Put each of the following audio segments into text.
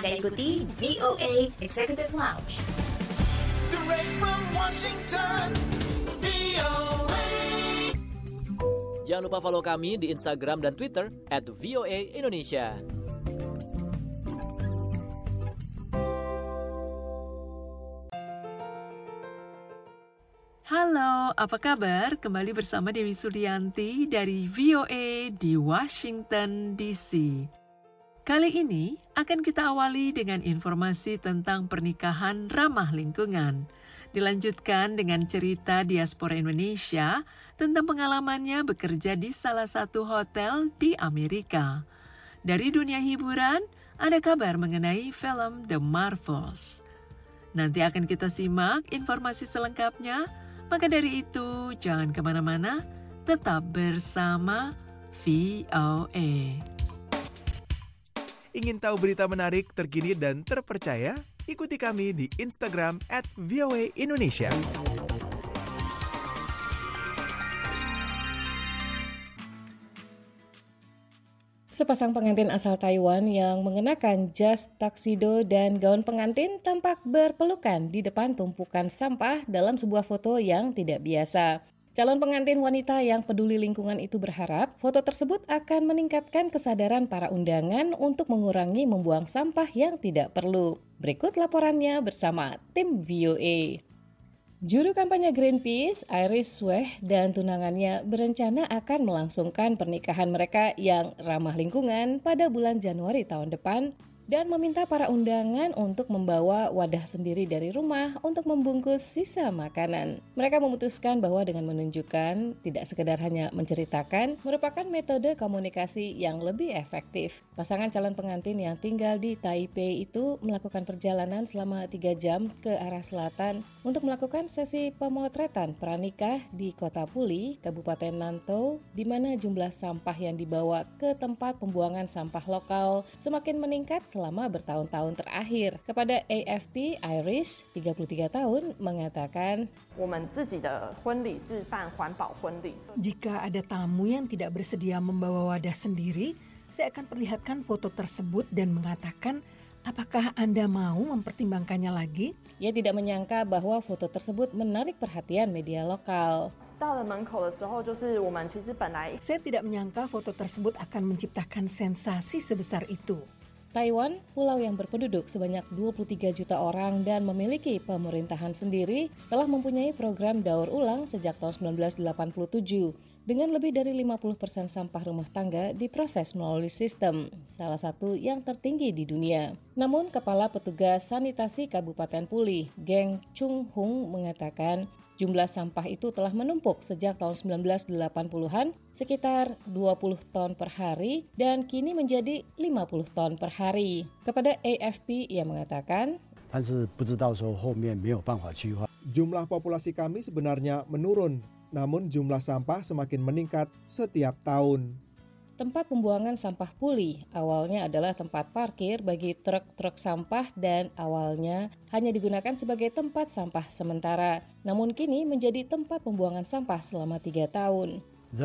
Anda ikuti VOA Executive Lounge. Direct from Washington, VOA. Jangan lupa follow kami di Instagram dan Twitter @VOA Indonesia. Halo, apa kabar? Kembali bersama Dewi Suryanti dari VOA di Washington DC. Kali ini akan kita awali dengan informasi tentang pernikahan ramah lingkungan. Dilanjutkan dengan cerita diaspora Indonesia tentang pengalamannya bekerja di salah satu hotel di Amerika. Dari dunia hiburan, ada kabar mengenai film The Marvels. Nanti akan kita simak informasi selengkapnya. Maka dari itu, jangan kemana-mana, tetap bersama VOA. Ingin tahu berita menarik, terkini, dan terpercaya? Ikuti kami di Instagram @VOA Indonesia. Sepasang pengantin asal Taiwan yang mengenakan jas tuxedo dan gaun pengantin tampak berpelukan di depan tumpukan sampah dalam sebuah foto yang tidak biasa. Calon pengantin wanita yang peduli lingkungan itu berharap foto tersebut akan meningkatkan kesadaran para undangan untuk mengurangi membuang sampah yang tidak perlu. Berikut laporannya bersama tim VOA. Juru kampanye Greenpeace, Iris Sweh, dan tunangannya berencana akan melangsungkan pernikahan mereka yang ramah lingkungan pada bulan Januari tahun depan dan meminta para undangan untuk membawa wadah sendiri dari rumah untuk membungkus sisa makanan. Mereka memutuskan bahwa dengan menunjukkan, tidak sekedar hanya menceritakan, merupakan metode komunikasi yang lebih efektif. Pasangan calon pengantin yang tinggal di Taipei itu melakukan perjalanan selama 3 jam ke arah selatan untuk melakukan sesi pemotretan pranikah di Kota Puli, Kabupaten Nantou, di mana jumlah sampah yang dibawa ke tempat pembuangan sampah lokal semakin meningkat selama bertahun-tahun terakhir. Kepada AFP, Iris, 33 tahun, mengatakan, jika ada tamu yang tidak bersedia membawa wadah sendiri, saya akan perlihatkan foto tersebut dan mengatakan, apakah Anda mau mempertimbangkannya lagi? Ia tidak menyangka bahwa foto tersebut menarik perhatian media lokal. Saya tidak menyangka foto tersebut akan menciptakan sensasi sebesar itu. Taiwan, pulau yang berpenduduk sebanyak 23 juta orang dan memiliki pemerintahan sendiri, telah mempunyai program daur ulang sejak tahun 1987. Dengan lebih dari 50% sampah rumah tangga diproses melalui sistem, salah satu yang tertinggi di dunia. Namun, Kepala Petugas Sanitasi Kabupaten Puli, Geng Chung Hung, mengatakan jumlah sampah itu telah menumpuk sejak tahun 1980-an, sekitar 20 ton per hari, dan kini menjadi 50 ton per hari. Kepada AFP, ia mengatakan, jumlah populasi kami sebenarnya menurun, namun jumlah sampah semakin meningkat setiap tahun. Tempat pembuangan sampah Puli awalnya adalah tempat parkir bagi truk-truk sampah dan awalnya hanya digunakan sebagai tempat sampah sementara. Namun kini menjadi tempat pembuangan sampah selama 3 tahun.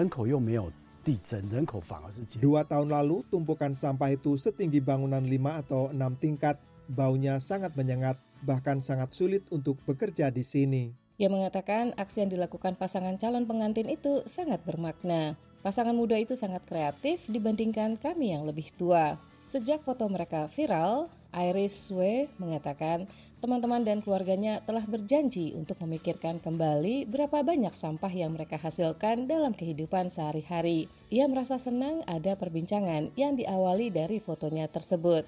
2 tahun lalu, tumpukan sampah itu setinggi bangunan 5 atau 6 tingkat. Baunya sangat menyengat, bahkan sangat sulit untuk bekerja di sini. Ia mengatakan aksi yang dilakukan pasangan calon pengantin itu sangat bermakna. Pasangan muda itu sangat kreatif dibandingkan kami yang lebih tua. Sejak foto mereka viral, Iris Swee mengatakan teman-teman dan keluarganya telah berjanji untuk memikirkan kembali berapa banyak sampah yang mereka hasilkan dalam kehidupan sehari-hari. Ia merasa senang ada perbincangan yang diawali dari fotonya tersebut.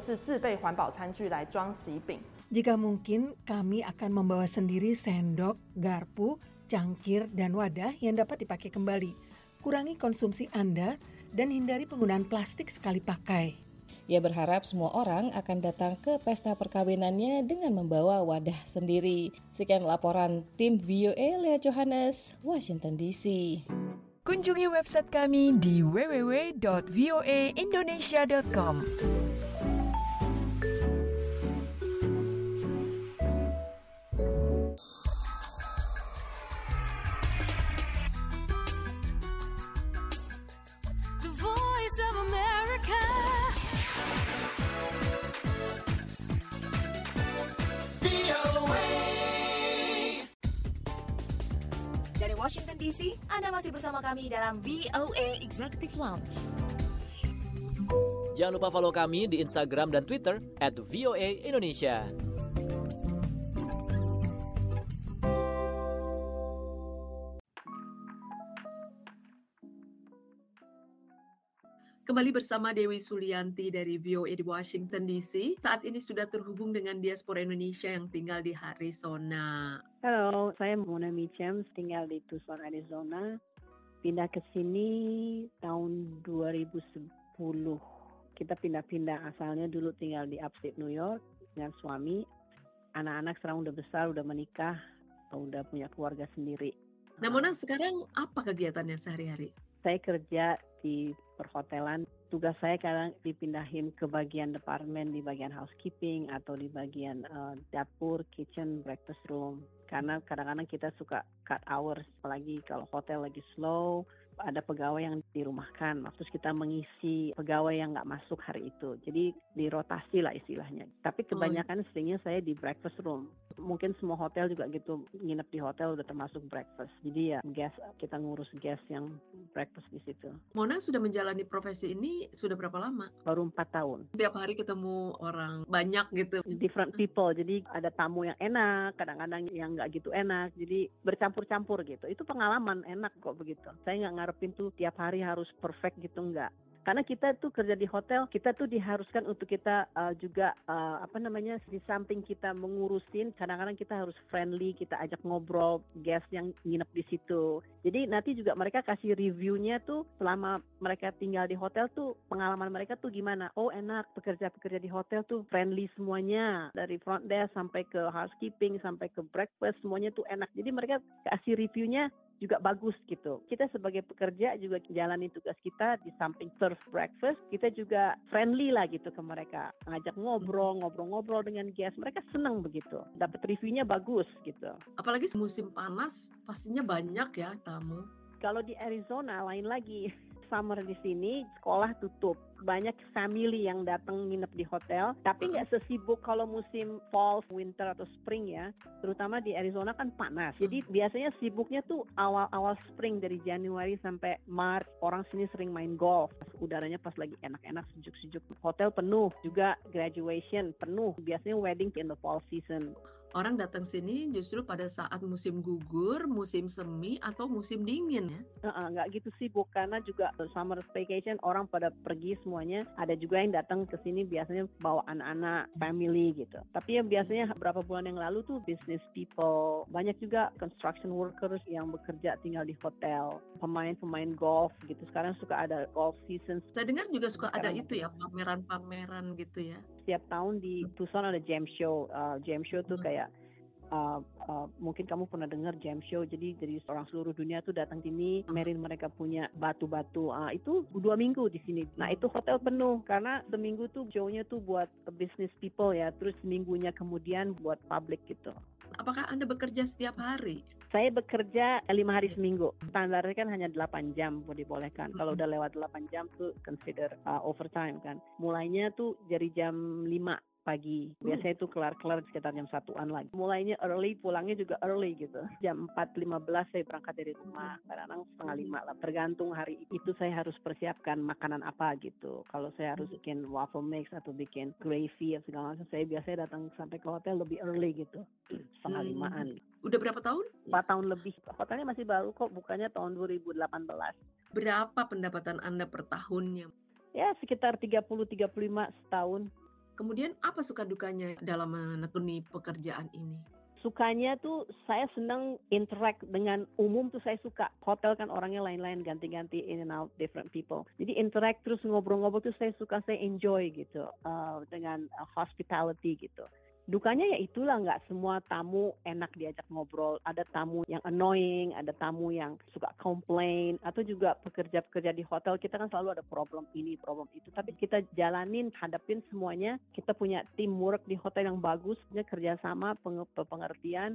Jika mungkin, kami akan membawa sendiri sendok, garpu, cangkir, dan wadah yang dapat dipakai kembali. Kurangi konsumsi Anda dan hindari penggunaan plastik sekali pakai. Ia berharap semua orang akan datang ke pesta perkawinannya dengan membawa wadah sendiri. Sekian laporan tim VOA Lea Johannes, Washington DC. Kunjungi website kami di www.voaindonesia.com. Washington DC. Anda masih bersama kami dalam VOA Executive Lounge. Jangan lupa follow kami di Instagram dan Twitter @VOA Indonesia. Kembali bersama Dewi Sulianti dari VOA di Washington DC. Saat ini sudah terhubung dengan diaspora Indonesia yang tinggal di Arizona. Halo, saya Mona Mitchem, tinggal di Tucson, Arizona. Pindah ke sini tahun 2010. Kita pindah-pindah, asalnya dulu tinggal di upstate New York dengan suami. Anak-anak sekarang udah besar, udah menikah, udah punya keluarga sendiri. Nah, Mona, sekarang apa kegiatannya sehari-hari? Saya kerja di perhotelan. Tugas saya kadang dipindahin ke bagian departemen, di bagian housekeeping atau di bagian dapur, kitchen, breakfast room. Karena kadang-kadang kita suka cut hours, apalagi kalau hotel lagi slow, ada pegawai yang dirumahkan. Terus kita mengisi pegawai yang nggak masuk hari itu. Jadi dirotasi lah istilahnya. Tapi kebanyakan seringnya saya di breakfast room. Mungkin semua hotel juga gitu, nginep di hotel udah termasuk breakfast. Jadi ya guest, kita ngurus guest yang breakfast di situ. Mona sudah menjalani profesi ini sudah berapa lama? Baru 4 tahun. Tiap hari ketemu orang banyak gitu. Different people, jadi ada tamu yang enak, kadang-kadang yang nggak gitu enak. Jadi bercampur-campur gitu. Itu pengalaman enak kok begitu. Saya nggak ngarepin tuh tiap hari harus perfect gitu, nggak. Karena kita tuh kerja di hotel, kita tuh diharuskan untuk kita juga di samping kita mengurusin, kadang-kadang kita harus friendly, kita ajak ngobrol guest yang nginep di situ. Jadi nanti juga mereka kasih reviewnya tuh selama mereka tinggal di hotel tuh pengalaman mereka tuh gimana. Oh enak, pekerja-pekerja di hotel tuh friendly semuanya, dari front desk sampai ke housekeeping sampai ke breakfast semuanya tuh enak. Jadi mereka kasih reviewnya juga bagus gitu. Kita sebagai pekerja juga jalani tugas kita di samping serve breakfast, kita juga friendly lah gitu ke mereka. Ngajak ngobrol-ngobrol dengan guest. Mereka senang begitu. Dapat reviewnya bagus gitu. Apalagi musim panas, pastinya banyak ya tamu. Kalau di Arizona lain lagi. Summer di sini sekolah tutup, banyak family yang datang nginep di hotel, tapi nggak sesibuk kalau musim fall, winter atau spring ya. Terutama di Arizona kan panas, jadi biasanya sibuknya tuh awal-awal spring dari Januari sampai Maret. Orang sini sering main golf, udaranya pas lagi enak-enak, sejuk-sejuk. Hotel penuh, juga graduation penuh. Biasanya wedding in the fall season. Orang datang sini justru pada saat musim gugur, musim semi, atau musim dingin ya? Nggak gitu sibuk, karena juga summer vacation orang pada pergi semuanya. Ada juga yang datang ke sini biasanya bawa anak-anak, family gitu. Tapi yang biasanya beberapa bulan yang lalu tuh business people. Banyak juga construction workers yang bekerja tinggal di hotel. Pemain-pemain golf gitu. Sekarang suka ada golf season. Saya dengar juga suka ada itu ya, pameran-pameran gitu ya. Setiap tahun di Tucson ada jam show. Jam show tuh kayak mungkin kamu pernah dengar jam show. Jadi dari orang seluruh dunia tuh datang sini, pamerin mereka punya batu-batu. Itu 2 minggu di sini. Nah itu hotel penuh karena seminggu tuh show-nya tuh buat business people ya. Terus seminggunya kemudian buat public gitu. Apakah Anda bekerja setiap hari? Saya bekerja 5 hari seminggu. Standarnya kan hanya 8 jam dibolehkan. Kalau udah lewat 8 jam tuh consider overtime kan. Mulainya tuh dari jam 5 pagi. Biasanya itu kelar-kelar sekitar jam 1-an lagi. Mulainya early, pulangnya juga early gitu. Jam 4.15 saya berangkat dari rumah. Kadang-kadang 4:30 lah. Tergantung hari itu saya harus persiapkan makanan apa gitu. Kalau saya harus bikin waffle mix atau bikin gravy atau segala macam, saya biasanya datang sampai ke hotel lebih early gitu. 4:30-an. Udah berapa tahun? 4 tahun lebih. Hotelnya masih baru kok, bukannya tahun 2018. Berapa pendapatan Anda per tahunnya? Ya sekitar 30-35 setahun. Kemudian apa suka dukanya dalam menekuni pekerjaan ini? Sukanya tuh saya senang interact dengan umum tuh saya suka. Hotel kan orangnya lain-lain, ganti-ganti in and out different people. Jadi interact terus ngobrol-ngobrol tuh saya suka, saya enjoy gitu dengan hospitality gitu. Dukanya ya itulah, nggak semua tamu enak diajak ngobrol. Ada tamu yang annoying, ada tamu yang suka complain, atau juga pekerja-pekerja di hotel kita kan selalu ada problem ini, problem itu. Tapi kita jalanin, hadapin semuanya. Kita punya teamwork di hotel yang bagus, punya kerjasama, pengertian.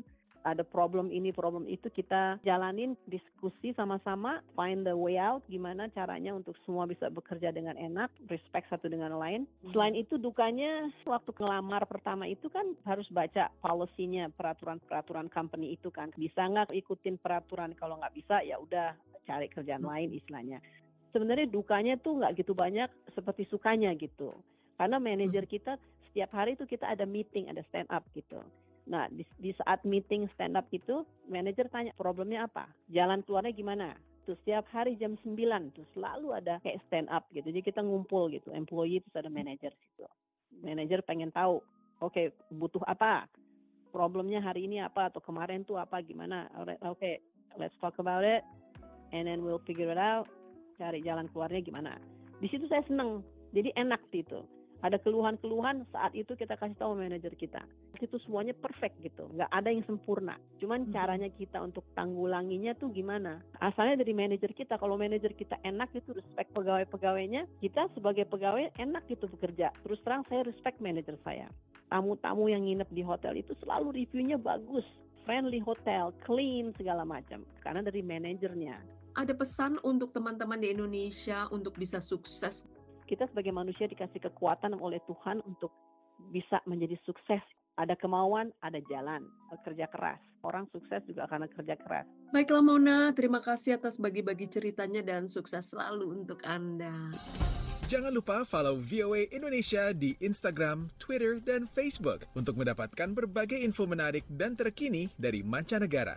ada problem ini, problem itu, kita jalanin diskusi sama-sama, find the way out, gimana caranya untuk semua bisa bekerja dengan enak, respect satu dengan lain. Selain itu dukanya, waktu ngelamar pertama itu kan harus baca policy-nya, peraturan company itu kan. Bisa nggak ikutin peraturan, kalau nggak bisa ya udah cari kerjaan lain istilahnya. Sebenarnya dukanya tuh nggak gitu banyak seperti sukanya gitu. Karena manajer kita setiap hari itu kita ada meeting, ada stand up gitu. Nah, di saat meeting stand up itu, manajer tanya problemnya apa, jalan keluarnya gimana. Terus setiap hari jam 9 tuh selalu ada kayak stand up gitu. Jadi kita ngumpul gitu, employee terus ada manajer situ. Manajer pengen tahu, oke, butuh apa, problemnya hari ini apa atau kemarin tuh apa, gimana. Oke, let's talk about it and then we'll figure it out. Cari jalan keluarnya gimana. Di situ saya seneng, jadi enak gitu. Ada keluhan-keluhan, saat itu kita kasih tahu manajer kita. Itu semuanya perfect gitu, nggak ada yang sempurna. Cuman caranya kita untuk tanggulanginya tuh gimana. Asalnya dari manajer kita, kalau manajer kita enak itu respect pegawai-pegawainya, kita sebagai pegawai enak gitu bekerja. Terus terang saya respect manajer saya. Tamu-tamu yang nginep di hotel itu selalu reviewnya bagus. Friendly hotel, clean, segala macam. Karena dari manajernya. Ada pesan untuk teman-teman di Indonesia untuk bisa sukses? Kita sebagai manusia dikasih kekuatan oleh Tuhan untuk bisa menjadi sukses. Ada kemauan, ada jalan, kerja keras. Orang sukses juga karena kerja keras. Baiklah Mona, terima kasih atas bagi-bagi ceritanya dan sukses selalu untuk Anda. Jangan lupa follow VOA Indonesia di Instagram, Twitter, dan Facebook untuk mendapatkan berbagai info menarik dan terkini dari mancanegara.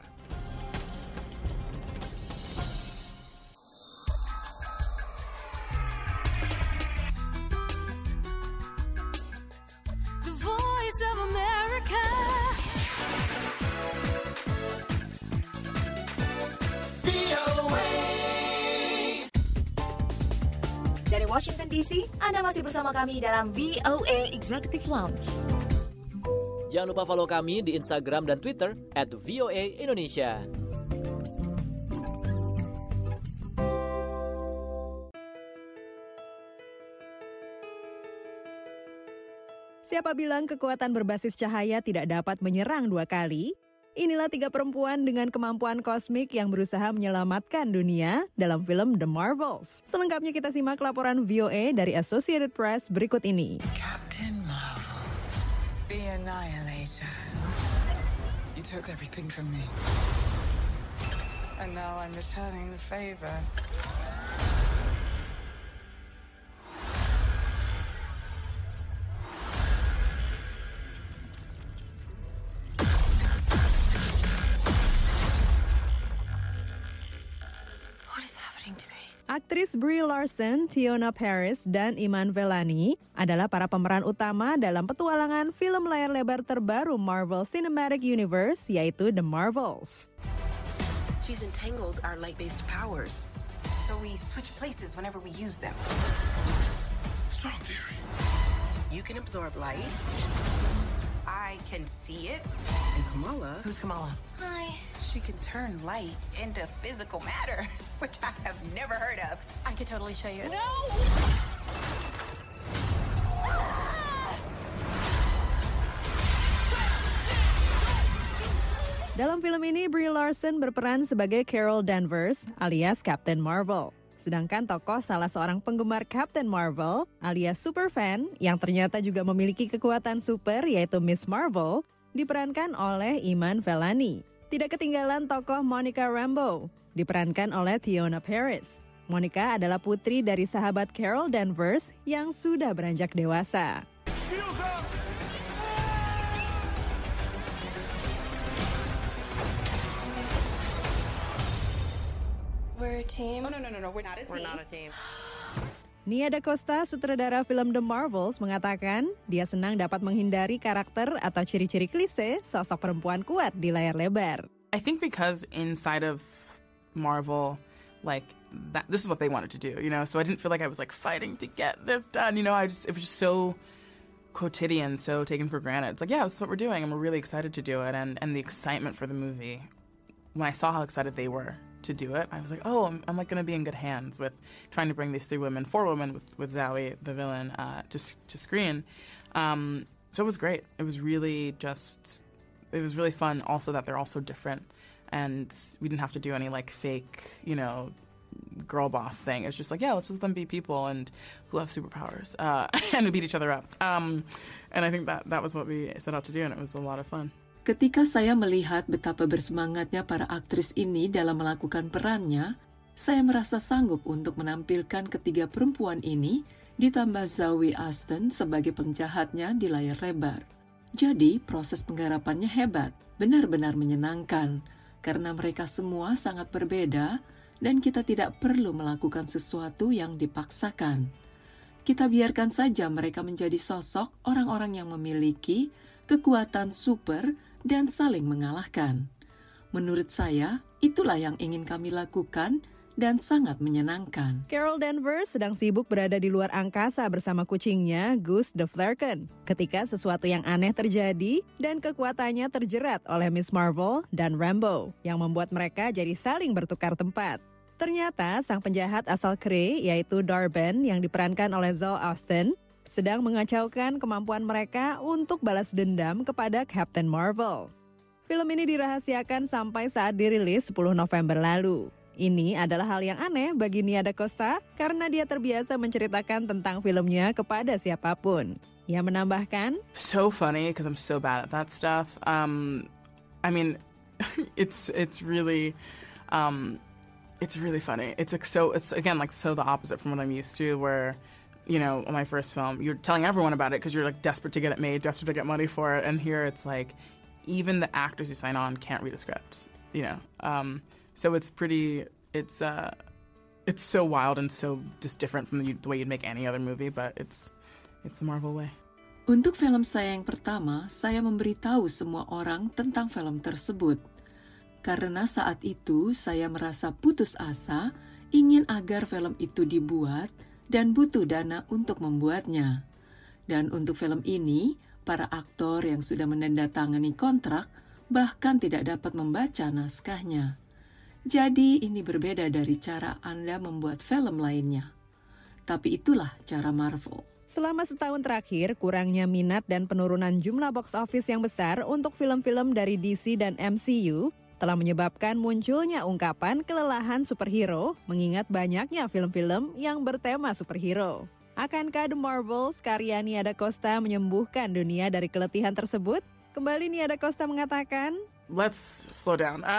Dari Washington DC, Anda masih bersama kami dalam VOA Executive Lounge. Jangan lupa follow kami di Instagram dan Twitter @VOA Indonesia. Siapa bilang kekuatan berbasis cahaya tidak dapat menyerang 2 kali? Inilah 3 perempuan dengan kemampuan kosmik yang berusaha menyelamatkan dunia dalam film The Marvels. Selengkapnya kita simak laporan VOA dari Associated Press berikut ini. Captain Marvel, the Annihilator. You took everything from me. And now I'm returning the favor. Aktris Brie Larson, Teyonah Parris, dan Iman Vellani adalah para pemeran utama dalam petualangan film layar lebar terbaru Marvel Cinematic Universe, yaitu The Marvels. She's entangled our light-based powers, so we switch places whenever we use them. Strong theory. You can absorb light. I can see it. And Kamala... Who's Kamala? Hi. She can turn light into physical matter, which I have never heard of. I could totally show you. No! Dalam film ini, Brie Larson berperan sebagai Carol Danvers alias Captain Marvel. Sedangkan tokoh salah seorang penggemar Captain Marvel alias superfan yang ternyata juga memiliki kekuatan super yaitu Miss Marvel diperankan oleh Iman Vellani. Tidak ketinggalan tokoh Monica Rambeau diperankan oleh Teyonah Parris. Monica adalah putri dari sahabat Carol Danvers yang sudah beranjak dewasa. We're a team. Oh, no, we're not a team. We're not a team. Nia Da Costa, sutradara film The Marvels, mengatakan dia senang dapat menghindari karakter atau ciri-ciri klise sosok perempuan kuat di layar lebar. I think because inside of Marvel, like, this is what they wanted to do, you know? So I didn't feel like I was, like, fighting to get this done, you know? It was just so quotidian, so taken for granted. It's like, yeah, this is what we're doing, and we're really excited to do it, and the excitement for the movie. When I saw how excited they were to do it, I was like, oh, I'm like going to be in good hands with trying to bring these 4 women with Zoe, the villain, to screen. So it was great. It was really just it was really fun also that they're all so different, and we didn't have to do any like fake, girl boss thing. It's just like, yeah, let's let them be people and who have superpowers and we beat each other up. And I think that was what we set out to do, and it was a lot of fun. Ketika saya melihat betapa bersemangatnya para aktris ini dalam melakukan perannya, saya merasa sanggup untuk menampilkan ketiga perempuan ini ditambah Zawe Ashton sebagai penjahatnya di layar lebar. Jadi, proses penggarapannya hebat, benar-benar menyenangkan, karena mereka semua sangat berbeda dan kita tidak perlu melakukan sesuatu yang dipaksakan. Kita biarkan saja mereka menjadi sosok orang-orang yang memiliki kekuatan super dan saling mengalahkan. Menurut saya, itulah yang ingin kami lakukan dan sangat menyenangkan. Carol Danvers sedang sibuk berada di luar angkasa bersama kucingnya, Gus the Flerken, ketika sesuatu yang aneh terjadi dan kekuatannya terjerat oleh Miss Marvel dan Rambo, yang membuat mereka jadi saling bertukar tempat. Ternyata sang penjahat asal Kree, yaitu Dar-Benn yang diperankan oleh Zawe Ashton, sedang mengacaukan kemampuan mereka untuk balas dendam kepada Captain Marvel. Film ini dirahasiakan sampai saat dirilis 10 November lalu. Ini adalah hal yang aneh bagi Nia DaCosta karena dia terbiasa menceritakan tentang filmnya kepada siapapun. Ia menambahkan, So funny because I'm so bad at that stuff. I mean, it's really funny. It's again like so the opposite from what I'm used to, where on my first film you're telling everyone about it because you're like desperate to get it made, desperate to get money for it, and here it's like even the actors who sign on can't read a script. So it's so wild and so just different from the way you'd make any other movie, but it's the Marvel way. Untuk film saya yang pertama, saya memberitahu semua orang tentang film tersebut. Karena saat itu saya merasa putus asa, ingin agar film itu dibuat dan butuh dana untuk membuatnya. Dan untuk film ini, para aktor yang sudah menandatangani kontrak bahkan tidak dapat membaca naskahnya. Jadi ini berbeda dari cara Anda membuat film lainnya. Tapi itulah cara Marvel. Selama setahun terakhir, kurangnya minat dan penurunan jumlah box office yang besar untuk film-film dari DC dan MCU telah menyebabkan munculnya ungkapan kelelahan superhero, mengingat banyaknya film-film yang bertema superhero. Akankah The Marvels karya Nia DaCosta menyembuhkan dunia dari keletihan tersebut? Kembali Nia DaCosta mengatakan, Let's slow down.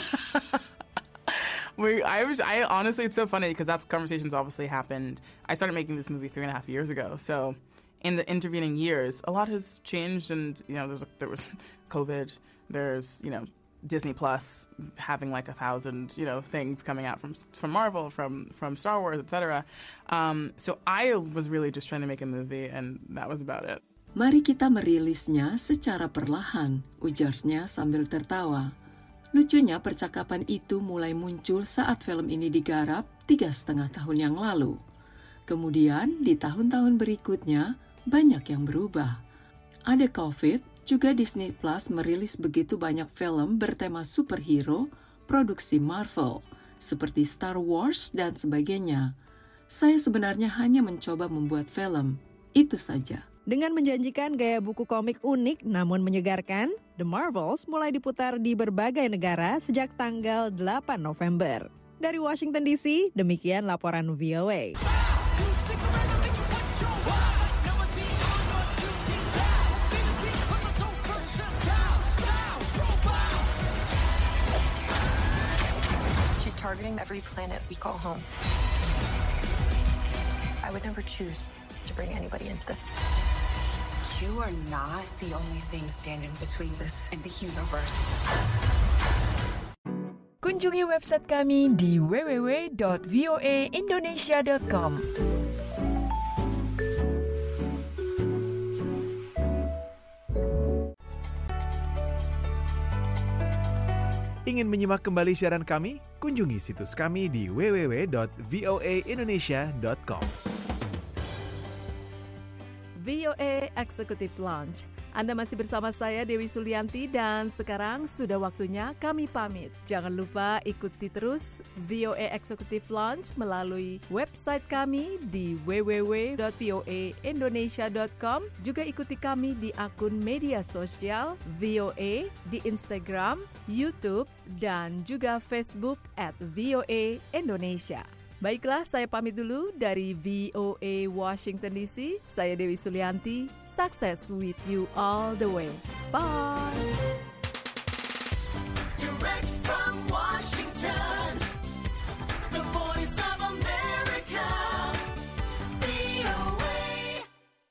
I honestly, it's so funny because that conversations obviously happened. I started making this movie 3.5 years ago. So in the intervening years, a lot has changed, and there was COVID. There's Disney Plus having like 1,000 things coming out from Marvel, from Star Wars, etc. So I was really just trying to make a movie, and that was about it. Mari kita merilisnya secara perlahan, ujarnya sambil tertawa. Lucunya percakapan itu mulai muncul saat film ini digarap 3,5 tahun yang lalu. Kemudian di tahun-tahun berikutnya banyak yang berubah. Ada COVID, juga Disney Plus merilis begitu banyak film bertema superhero produksi Marvel, seperti Star Wars dan sebagainya. Saya sebenarnya hanya mencoba membuat film, itu saja. Dengan menjanjikan gaya buku komik unik namun menyegarkan, The Marvels mulai diputar di berbagai negara sejak tanggal 8 November. Dari Washington DC, demikian laporan VOA. She's targeting every planet we call home. I would never choose to bring anybody into this. You are not the only thing standing between this and the universe. Kunjungi website kami di www.voaindonesia.com. Ingin menyimak kembali siaran kami? Kunjungi situs kami di www.voaindonesia.com. VOA Executive Lounge, Anda masih bersama saya Dewi Sulianti dan sekarang sudah waktunya kami pamit. Jangan lupa ikuti terus VOA Executive Lounge melalui website kami di www.voaindonesia.com. Juga ikuti kami di akun media sosial VOA di Instagram, YouTube, dan juga Facebook @VOA Indonesia. Baiklah, saya pamit dulu dari VOA Washington DC. Saya Dewi Sulianti. Success with you all the way. Bye. Direct from Washington.